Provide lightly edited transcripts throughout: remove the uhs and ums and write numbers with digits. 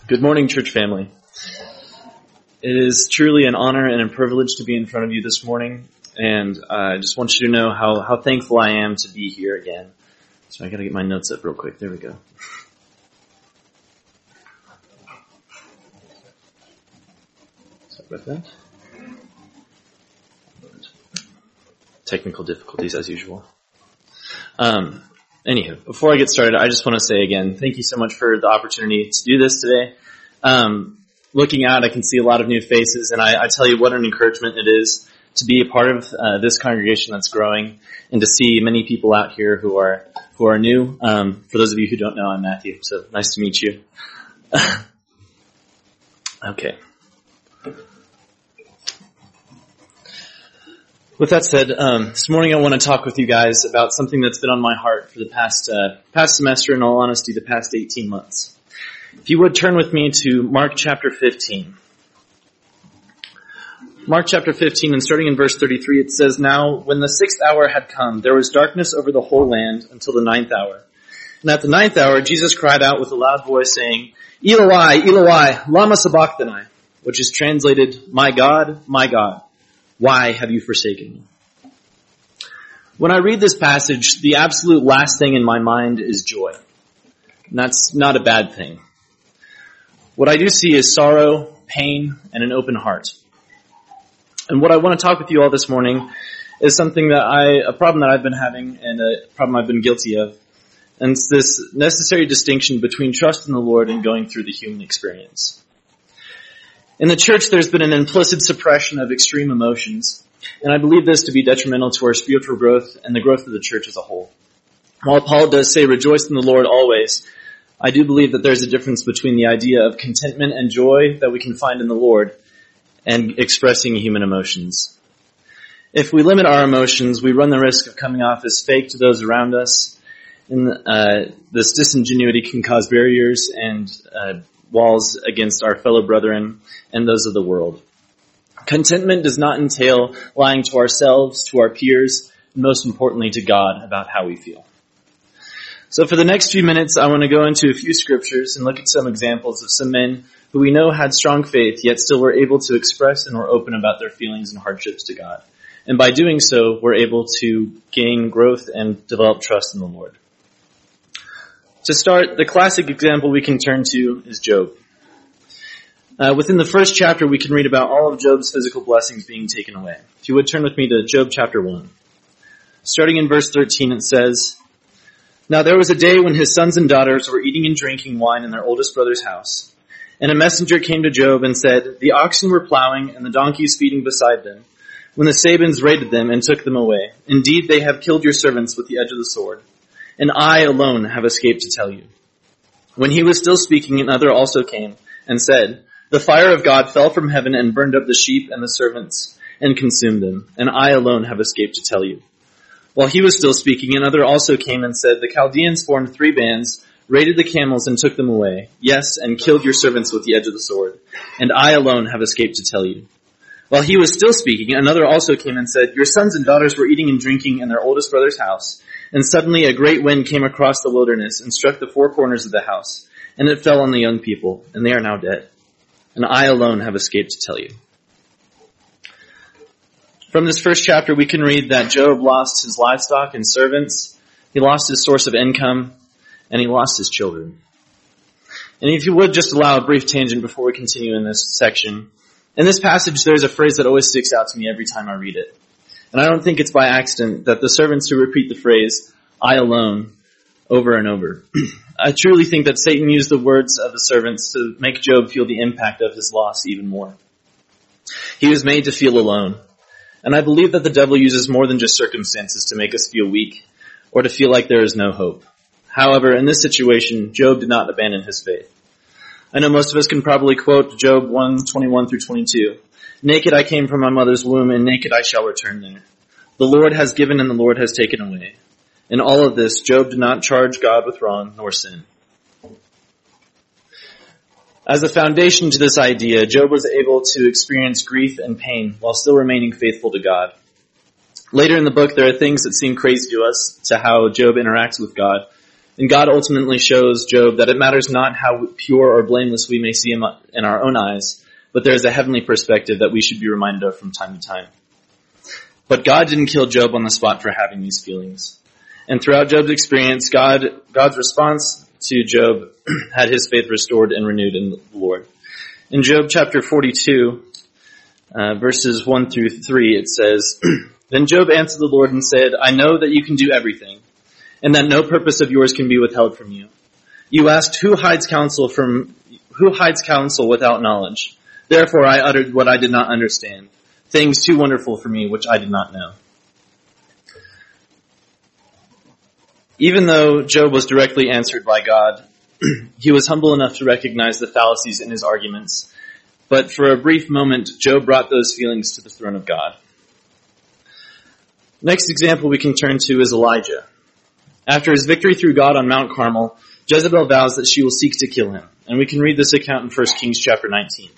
Good morning, church family. It is truly an honor and a privilege to be in front of you this morning, and I just want you to know how thankful I am to be here again. So I gotta get my notes up real quick. There we go. Sorry about that. Technical difficulties as usual. Anywho, before I get started, I just want to say again, thank you so much for the opportunity to do this today. Looking out, I can see a lot of new faces, and I tell you what an encouragement it is to be a part of this congregation that's growing, and to see many people out here who are new. For those of you who don't know, I'm Matthew, so nice to meet you. Okay. With that said, this morning I want to talk with you guys about something that's been on my heart for the past semester, in all honesty, the past 18 months. If you would turn with me to Mark chapter 15. Mark chapter 15, and starting in verse 33, it says, "Now, when the 6th hour had come, there was darkness over the whole land until the 9th hour. And at the 9th hour, Jesus cried out with a loud voice, saying, 'Eloi, Eloi, lama sabachthani,' which is translated, 'My God, why have you forsaken me?'" When I read this passage, the absolute last thing in my mind is joy. And that's not a bad thing. What I do see is sorrow, pain, and an open heart. And what I want to talk with you all this morning is something a problem that I've been having and a problem I've been guilty of. And it's this necessary distinction between trust in the Lord and going through the human experience. In the church, there's been an implicit suppression of extreme emotions, and I believe this to be detrimental to our spiritual growth and the growth of the church as a whole. While Paul does say, "Rejoice in the Lord always," I do believe that there's a difference between the idea of contentment and joy that we can find in the Lord and expressing human emotions. If we limit our emotions, we run the risk of coming off as fake to those around us, and this disingenuity can cause barriers and walls against our fellow brethren and those of the world. Contentment does not entail lying to ourselves, to our peers, and most importantly to God about how we feel. So for the next few minutes, I want to go into a few scriptures and look at some examples of some men who we know had strong faith, yet still were able to express and were open about their feelings and hardships to God. And by doing so, we're able to gain growth and develop trust in the Lord. To start, the classic example we can turn to is Job. Within the first chapter, we can read about all of Job's physical blessings being taken away. If you would turn with me to Job chapter 1. Starting in verse 13, it says, "Now there was a day when his sons and daughters were eating and drinking wine in their oldest brother's house. And a messenger came to Job and said, 'The oxen were plowing and the donkeys feeding beside them, when the Sabins raided them and took them away. Indeed, they have killed your servants with the edge of the sword. And I alone have escaped to tell you.' When he was still speaking, another also came and said, 'The fire of God fell from heaven and burned up the sheep and the servants and consumed them. And I alone have escaped to tell you.' While he was still speaking, another also came and said, 'The Chaldeans formed 3 bands, raided the camels and took them away. Yes, and killed your servants with the edge of the sword. And I alone have escaped to tell you.' While he was still speaking, another also came and said, 'Your sons and daughters were eating and drinking in their oldest brother's house. And suddenly a great wind came across the wilderness and struck the 4 corners of the house. And it fell on the young people, and they are now dead. And I alone have escaped to tell you.'" From this first chapter, we can read that Job lost his livestock and servants, he lost his source of income, and he lost his children. And if you would just allow a brief tangent before we continue in this section. In this passage, there's a phrase that always sticks out to me every time I read it. And I don't think it's by accident that the servants who repeat the phrase, "I alone," over and over. I truly think that Satan used the words of the servants to make Job feel the impact of his loss even more. He was made to feel alone. And I believe that the devil uses more than just circumstances to make us feel weak or to feel like there is no hope. However, in this situation, Job did not abandon his faith. I know most of us can probably quote Job 1:21 through 22. "Naked I came from my mother's womb, and naked I shall return there. The Lord has given, and the Lord has taken away." In all of this, Job did not charge God with wrong nor sin. As a foundation to this idea, Job was able to experience grief and pain while still remaining faithful to God. Later in the book, there are things that seem crazy to us to how Job interacts with God. And God ultimately shows Job that it matters not how pure or blameless we may see him in our own eyes, but there is a heavenly perspective that we should be reminded of from time to time. But God didn't kill Job on the spot for having these feelings. And throughout Job's experience, God's response to Job had his faith restored and renewed in the Lord. In Job chapter 42, verses 1 through 3, it says, Then Job answered the Lord and said, I know that you can do everything, and that no purpose of yours can be withheld from you. You asked, who hides counsel without knowledge? Therefore I uttered what I did not understand, things too wonderful for me which I did not know. Even though Job was directly answered by God, he was humble enough to recognize the fallacies in his arguments. But for a brief moment, Job brought those feelings to the throne of God. Next example we can turn to is Elijah. After his victory through God on Mount Carmel, Jezebel vows that she will seek to kill him. And we can read this account in 1 Kings chapter 19.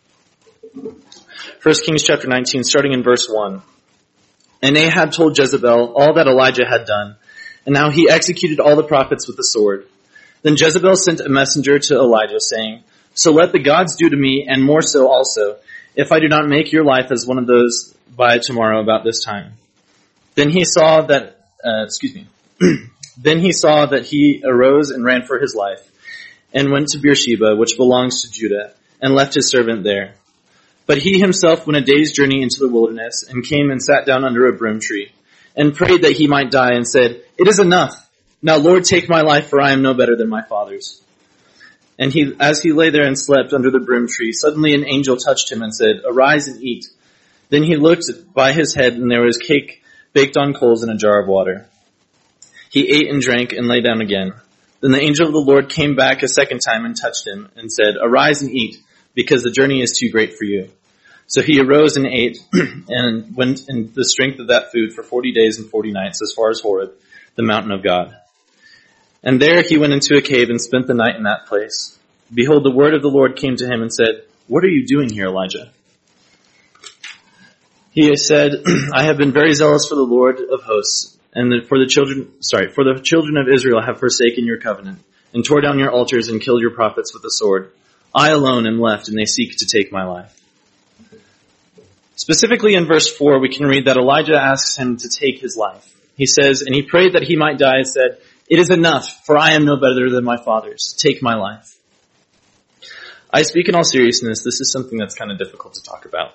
1 Kings chapter 19, starting in verse 1. And Ahab told Jezebel all that Elijah had done, and how he executed all the prophets with the sword. Then Jezebel sent a messenger to Elijah, saying, So let the gods do to me, and more so also, if I do not make your life as one of those by tomorrow about this time. Then he saw that, Then he saw that he arose and ran for his life, and went to Beersheba, which belongs to Judah, and left his servant there. But he himself went a day's journey into the wilderness, and came and sat down under a broom tree, and prayed that he might die, and said, It is enough. Now, Lord, take my life, for I am no better than my father's. And as he lay there and slept under the broom tree, suddenly an angel touched him and said, Arise and eat. Then he looked by his head, and there was cake baked on coals in a jar of water. He ate and drank and lay down again. Then the angel of the Lord came back a second time and touched him and said, Arise and eat, because the journey is too great for you. So he arose and ate and went in the strength of that food for 40 days and 40 nights as far as Horeb, the mountain of God. And there he went into a cave and spent the night in that place. Behold, the word of the Lord came to him and said, What are you doing here, Elijah? He said, I have been very zealous for the Lord of hosts, and for the children of Israel have forsaken your covenant, and tore down your altars and killed your prophets with the sword. I alone am left, and they seek to take my life. Specifically in verse 4, we can read that Elijah asks him to take his life. He says, and he prayed that he might die and said, It is enough, for I am no better than my fathers. Take my life. I speak in all seriousness, this is something that's kind of difficult to talk about.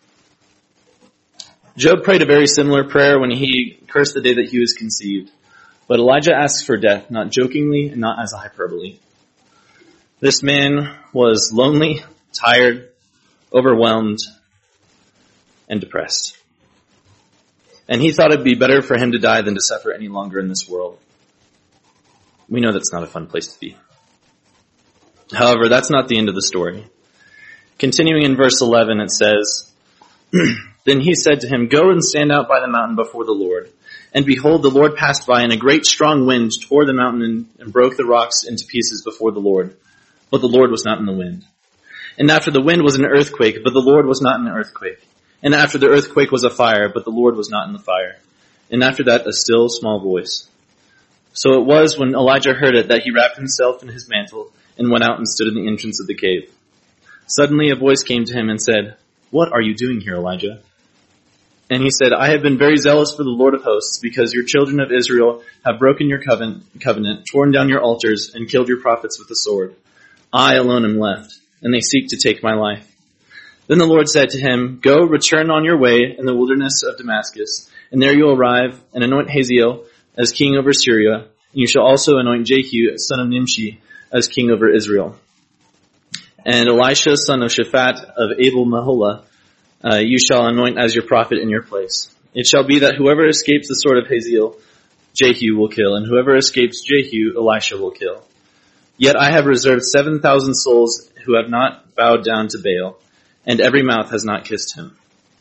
Job prayed a very similar prayer when he cursed the day that he was conceived. But Elijah asks for death, not jokingly and not as a hyperbole. This man was lonely, tired, overwhelmed, and depressed. And he thought it'd be better for him to die than to suffer any longer in this world. We know that's not a fun place to be. However, that's not the end of the story. Continuing in verse 11, it says, Then he said to him, Go and stand out by the mountain before the Lord. And behold, the Lord passed by, and a great strong wind tore the mountain and broke the rocks into pieces before the Lord. But the Lord was not in the wind. And after the wind was an earthquake, but the Lord was not in the earthquake. And after the earthquake was a fire, but the Lord was not in the fire. And after that, a still small voice. So it was when Elijah heard it that he wrapped himself in his mantle and went out and stood in the entrance of the cave. Suddenly a voice came to him and said, What are you doing here, Elijah? And he said, I have been very zealous for the Lord of hosts, because your children of Israel have broken your covenant, torn down your altars, and killed your prophets with the sword. I alone am left, and they seek to take my life. Then the Lord said to him, Go, return on your way in the wilderness of Damascus, and there you will arrive and anoint Hazael as king over Syria, and you shall also anoint Jehu, son of Nimshi, as king over Israel. And Elisha, son of Shaphat of Abel-Meholah, you shall anoint as your prophet in your place. It shall be that whoever escapes the sword of Hazael, Jehu will kill, and whoever escapes Jehu, Elisha will kill. Yet I have reserved 7,000 souls who have not bowed down to Baal, and every mouth has not kissed him.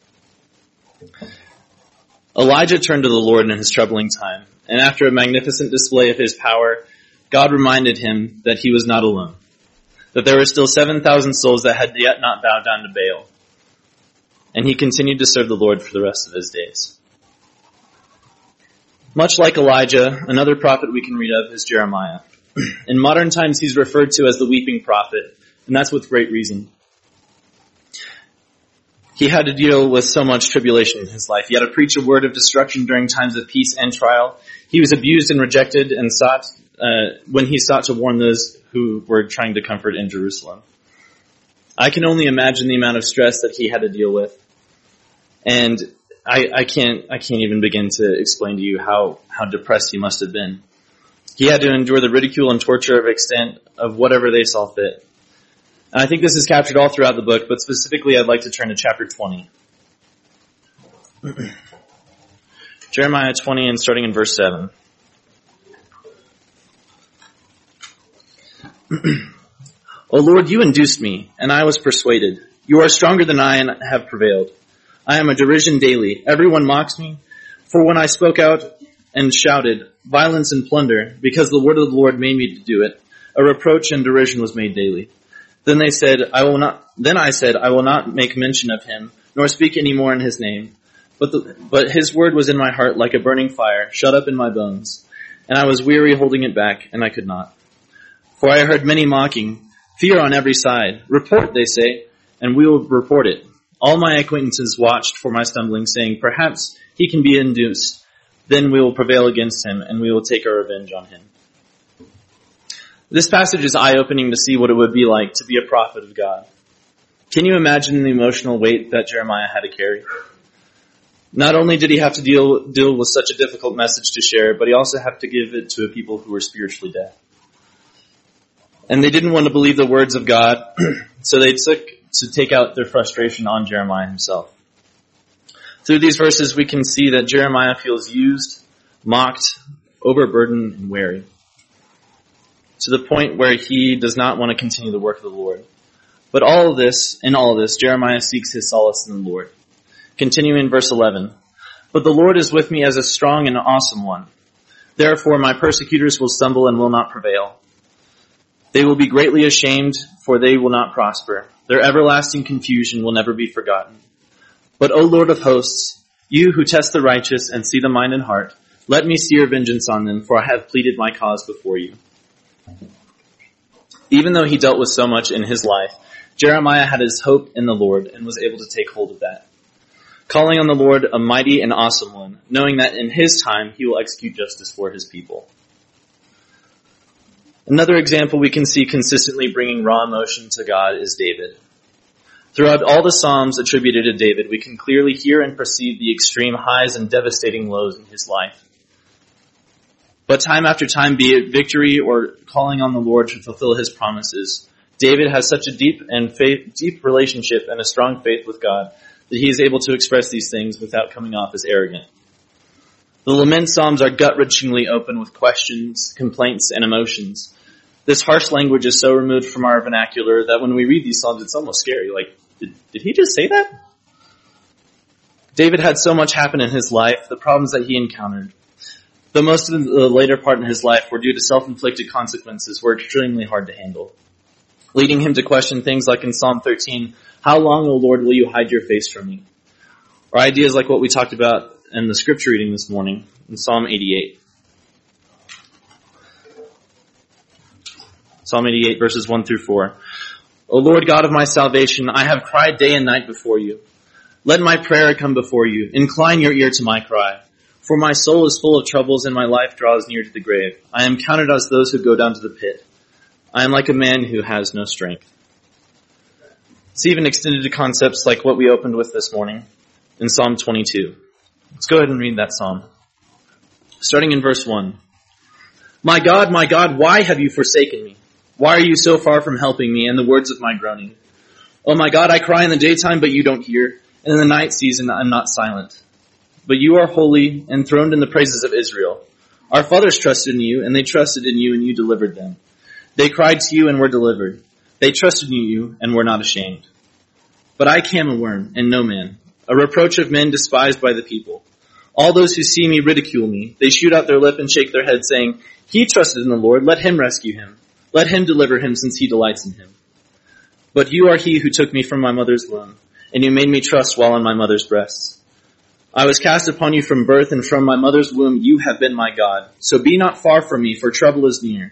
Elijah turned to the Lord in his troubling time, and after a magnificent display of his power, God reminded him that he was not alone, that there were still 7,000 souls that had yet not bowed down to Baal. And he continued to serve the Lord for the rest of his days. Much like Elijah, another prophet we can read of is Jeremiah. In modern times, he's referred to as the weeping prophet, and that's with great reason. He had to deal with so much tribulation in his life. He had to preach a word of destruction during times of peace and trial. He was abused and rejected and when he sought to warn those who were trying to comfort in Jerusalem. I can only imagine the amount of stress that he had to deal with. And I can't even begin to explain to you how depressed he must have been. He had to endure the ridicule and torture of extent of whatever they saw fit. And I think this is captured all throughout the book, but specifically I'd like to turn to chapter 20. Jeremiah 20 and starting in verse 7. O Lord, you induced me, and I was persuaded. You are stronger than I and have prevailed. I am a derision daily. Everyone mocks me. For when I spoke out and shouted, violence and plunder, because the word of the Lord made me to do it, a reproach and derision was made daily. Then I said, I will not make mention of him, nor speak any more in his name. But his word was in my heart like a burning fire, shut up in my bones. And I was weary holding it back, and I could not. For I heard many mocking, fear on every side. Report, they say, and we will report it. All my acquaintances watched for my stumbling, saying, perhaps he can be induced. Then we will prevail against him, and we will take our revenge on him. This passage is eye-opening to see what it would be like to be a prophet of God. Can you imagine the emotional weight that Jeremiah had to carry? Not only did he have to deal with such a difficult message to share, but he also had to give it to a people who were spiritually dead. And they didn't want to believe the words of God, so they took to take out their frustration on Jeremiah himself. Through these verses, we can see that Jeremiah feels used, mocked, overburdened, and weary, to the point where he does not want to continue the work of the Lord. But in all of this, Jeremiah seeks his solace in the Lord. Continuing in verse 11, but the Lord is with me as a strong and awesome one. Therefore my persecutors will stumble and will not prevail. They will be greatly ashamed, for they will not prosper. Their everlasting confusion will never be forgotten. But O Lord of hosts, you who test the righteous and see the mind and heart, let me see your vengeance on them, for I have pleaded my cause before you. Even though he dealt with so much in his life, Jeremiah had his hope in the Lord and was able to take hold of that. Calling on the Lord a mighty and awesome one, knowing that in his time he will execute justice for his people. Another example we can see consistently bringing raw emotion to God is David. Throughout all the Psalms attributed to David, we can clearly hear and perceive the extreme highs and devastating lows in his life. But time after time, be it victory or calling on the Lord to fulfill his promises, David has such a deep relationship and a strong faith with God that he is able to express these things without coming off as arrogant. The lament psalms are gut-wrenchingly open with questions, complaints, and emotions. This harsh language is so removed from our vernacular that when we read these psalms, it's almost scary. Like, did he just say that? David had so much happen in his life, the problems that he encountered. But most of the later part in his life were due to self-inflicted consequences were extremely hard to handle, leading him to question things like in Psalm 13, how long, O Lord, will you hide your face from me? Or ideas like what we talked about in the scripture reading this morning in Psalm 88. Psalm 88 verses 1 through 4. O Lord God of my salvation, I have cried day and night before you. Let my prayer come before you. Incline your ear to my cry. For my soul is full of troubles and my life draws near to the grave. I am counted as those who go down to the pit. I am like a man who has no strength. It's even extended to concepts like what we opened with this morning in Psalm 22. Let's go ahead and read that psalm. Starting in verse 1. My God, why have you forsaken me? Why are you so far from helping me in the words of my groaning? Oh my God, I cry in the daytime, but you don't hear. And in the night season, I'm not silent. But you are holy, enthroned in the praises of Israel. Our fathers trusted in you, and they trusted in you, and you delivered them. They cried to you and were delivered. They trusted in you and were not ashamed. But I came a worm and no man, a reproach of men despised by the people. All those who see me ridicule me. They shoot out their lip and shake their head, saying, he trusted in the Lord, let him rescue him. Let him deliver him, since he delights in him. But you are he who took me from my mother's womb, and you made me trust while in my mother's breasts. I was cast upon you from birth, and from my mother's womb you have been my God. So be not far from me, for trouble is near.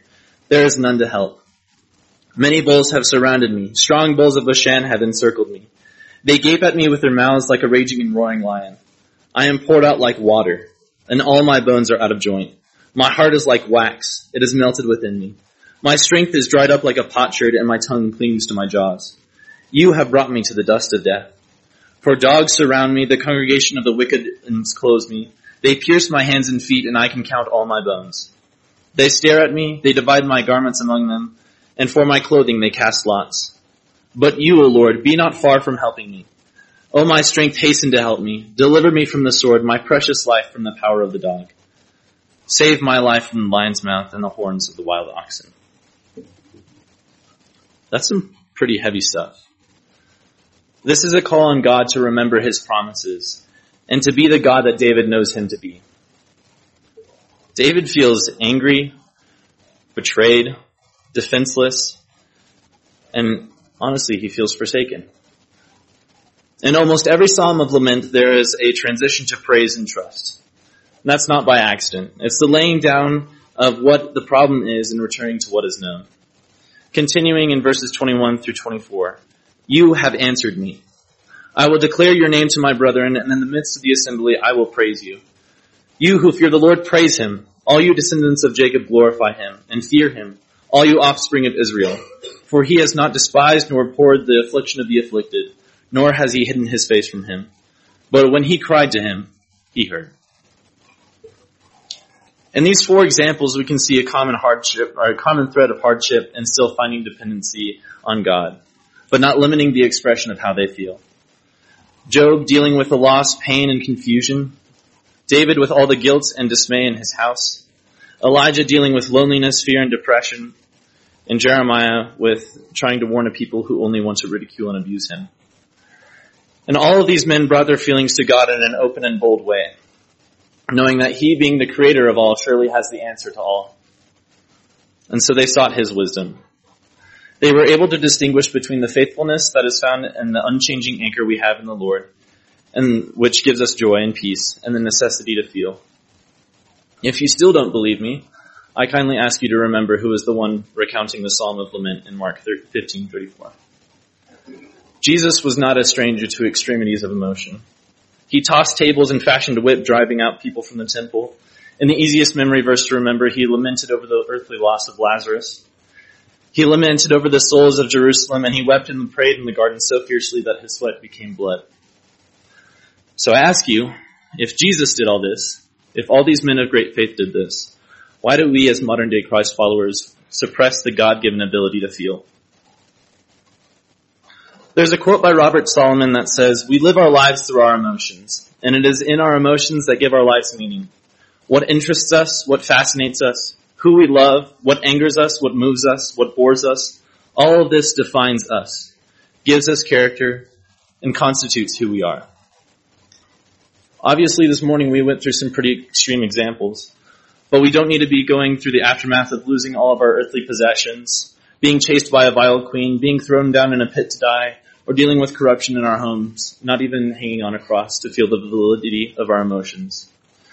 There is none to help. Many bulls have surrounded me. Strong bulls of Bashan have encircled me. They gape at me with their mouths like a raging and roaring lion. I am poured out like water, and all my bones are out of joint. My heart is like wax. It is melted within me. My strength is dried up like a potsherd, and my tongue clings to my jaws. You have brought me to the dust of death. For dogs surround me, the congregation of the wicked enclose me. They pierce my hands and feet, and I can count all my bones. They stare at me, they divide my garments among them, and for my clothing they cast lots. But you, O Lord, be not far from helping me. O my strength, hasten to help me. Deliver me from the sword, my precious life from the power of the dog. Save my life from the lion's mouth and the horns of the wild oxen. That's some pretty heavy stuff. This is a call on God to remember his promises and to be the God that David knows him to be. David feels angry, betrayed, defenseless, and honestly, he feels forsaken. In almost every psalm of lament, there is a transition to praise and trust. And that's not by accident. It's the laying down of what the problem is and returning to what is known. Continuing in verses 21 through 24, you have answered me. I will declare your name to my brethren, and in the midst of the assembly I will praise you. You who fear the Lord, praise him. All you descendants of Jacob, glorify him, and fear him, all you offspring of Israel. For he has not despised nor abhorred the affliction of the afflicted, nor has he hidden his face from him. But when he cried to him, he heard. In these four examples, we can see a common hardship, or a common thread of hardship and still finding dependency on God, but not limiting the expression of how they feel. Job dealing with the loss, pain, and confusion. David with all the guilt and dismay in his house. Elijah dealing with loneliness, fear, and depression. And Jeremiah with trying to warn a people who only want to ridicule and abuse him. And all of these men brought their feelings to God in an open and bold way, knowing that he, being the creator of all, surely has the answer to all. And so they sought his wisdom. They were able to distinguish between the faithfulness that is found in the unchanging anchor we have in the Lord, and which gives us joy and peace, and the necessity to feel. If you still don't believe me, I kindly ask you to remember who is the one recounting the Psalm of Lament in Mark 15:34. Jesus was not a stranger to extremities of emotion. He tossed tables and fashioned a whip, driving out people from the temple. In the easiest memory verse to remember, he lamented over the earthly loss of Lazarus. He lamented over the souls of Jerusalem, and he wept and prayed in the garden so fiercely that his sweat became blood. So I ask you, if Jesus did all this, if all these men of great faith did this, why do we as modern-day Christ followers suppress the God-given ability to feel? There's a quote by Robert Solomon that says, "We live our lives through our emotions, and it is in our emotions that give our lives meaning. What interests us, what fascinates us, who we love, what angers us, what moves us, what bores us, all of this defines us, gives us character, and constitutes who we are." Obviously, this morning we went through some pretty extreme examples, but we don't need to be going through the aftermath of losing all of our earthly possessions, being chased by a vile queen, being thrown down in a pit to die, or dealing with corruption in our homes, not even hanging on a cross to feel the validity of our emotions.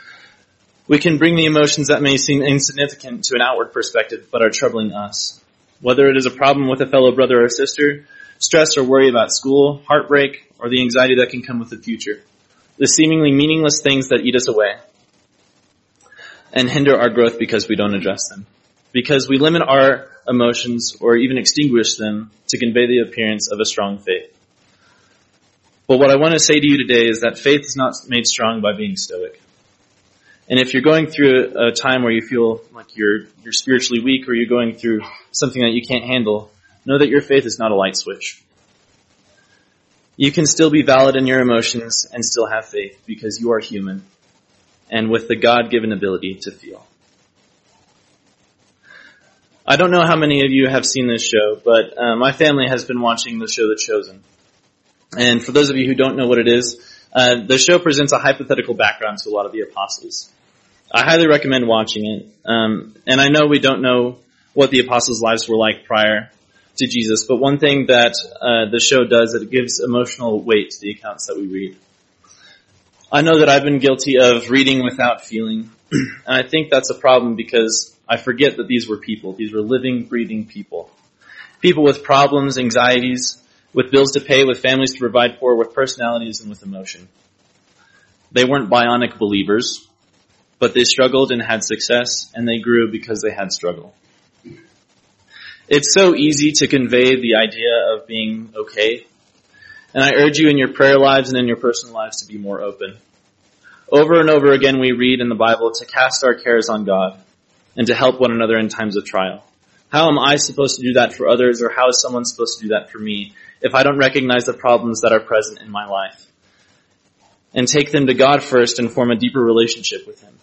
We can bring the emotions that may seem insignificant to an outward perspective, but are troubling us. Whether it is a problem with a fellow brother or sister, stress or worry about school, heartbreak, or the anxiety that can come with the future. The seemingly meaningless things that eat us away and hinder our growth because we don't address them. Because we limit our emotions or even extinguish them to convey the appearance of a strong faith. But what I want to say to you today is that faith is not made strong by being stoic. And if you're going through a time where you feel like you're spiritually weak or you're going through something that you can't handle, know that your faith is not a light switch. You can still be valid in your emotions and still have faith because you are human and with the God-given ability to feel. I don't know how many of you have seen this show, but my family has been watching the show The Chosen. And for those of you who don't know what it is, the show presents a hypothetical background to a lot of the apostles. I highly recommend watching it. And I know we don't know what the apostles' lives were like prior to Jesus, but one thing that the show does is it gives emotional weight to the accounts that we read. I know that I've been guilty of reading without feeling, and I think that's a problem because I forget that these were people. These were living, breathing people. People with problems, anxieties, with bills to pay, with families to provide for, with personalities, and with emotion. They weren't bionic believers, but they struggled and had success, and they grew because they had struggle. It's so easy to convey the idea of being okay, and I urge you in your prayer lives and in your personal lives to be more open. Over and over again we read in the Bible to cast our cares on God and to help one another in times of trial. How am I supposed to do that for others, or how is someone supposed to do that for me if I don't recognize the problems that are present in my life? And take them to God first and form a deeper relationship with Him.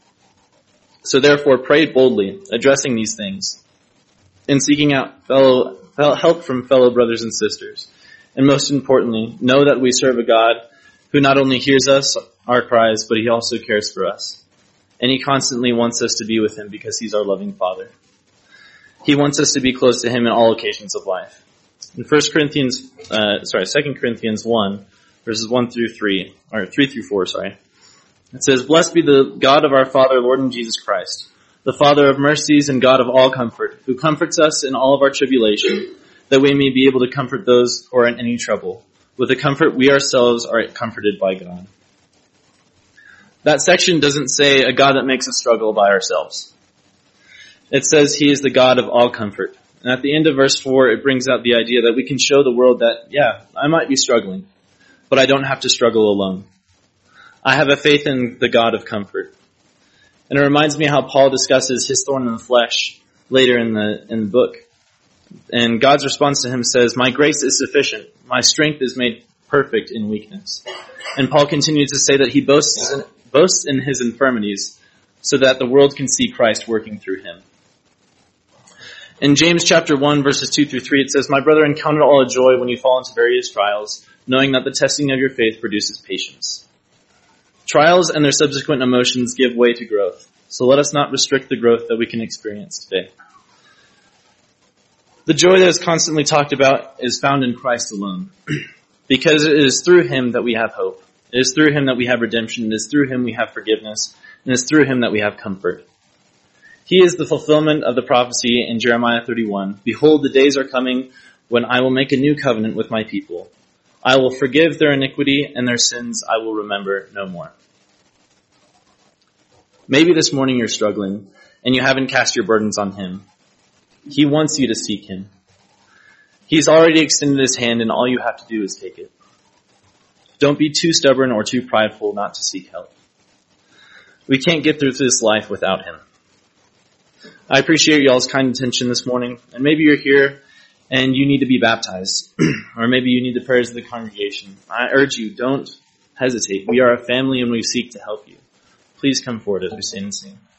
So therefore, pray boldly, addressing these things, and seeking out help from fellow brothers and sisters. And most importantly, know that we serve a God who not only hears us, our cries, but He also cares for us. And He constantly wants us to be with Him because He's our loving Father. He wants us to be close to Him in all occasions of life. In 2 Corinthians 1, verses 1 through 3, or 3 through 4, it says, "Blessed be the God of our Father, Lord and Jesus Christ, the Father of mercies and God of all comfort, who comforts us in all of our tribulation, that we may be able to comfort those who are in any trouble. With the comfort we ourselves are comforted by God." That section doesn't say a God that makes us struggle by ourselves. It says He is the God of all comfort. And at the end of verse 4, it brings out the idea that we can show the world that, yeah, I might be struggling, but I don't have to struggle alone. I have a faith in the God of comfort. And it reminds me how Paul discusses his thorn in the flesh later in the book. And God's response to him says, "My grace is sufficient. My strength is made perfect in weakness." And Paul continues to say that he boasts in his infirmities so that the world can see Christ working through him. In James chapter 1, verses 2 through 3, it says, "My brethren, count it all a joy when you fall into various trials, knowing that the testing of your faith produces patience." Trials and their subsequent emotions give way to growth, so let us not restrict the growth that we can experience today. The joy that is constantly talked about is found in Christ alone, because it is through Him that we have hope. It is through Him that we have redemption. It is through Him we have forgiveness, and it is through Him that we have comfort. He is the fulfillment of the prophecy in Jeremiah 31. "Behold, the days are coming when I will make a new covenant with my people. I will forgive their iniquity, and their sins I will remember no more." Maybe this morning you're struggling, and you haven't cast your burdens on Him. He wants you to seek Him. He's already extended His hand, and all you have to do is take it. Don't be too stubborn or too prideful not to seek help. We can't get through this life without Him. I appreciate y'all's kind attention this morning, and maybe you're here and you need to be baptized, or maybe you need the prayers of the congregation. I urge you, don't hesitate. We are a family and we seek to help you. Please come forward as we stand and sing.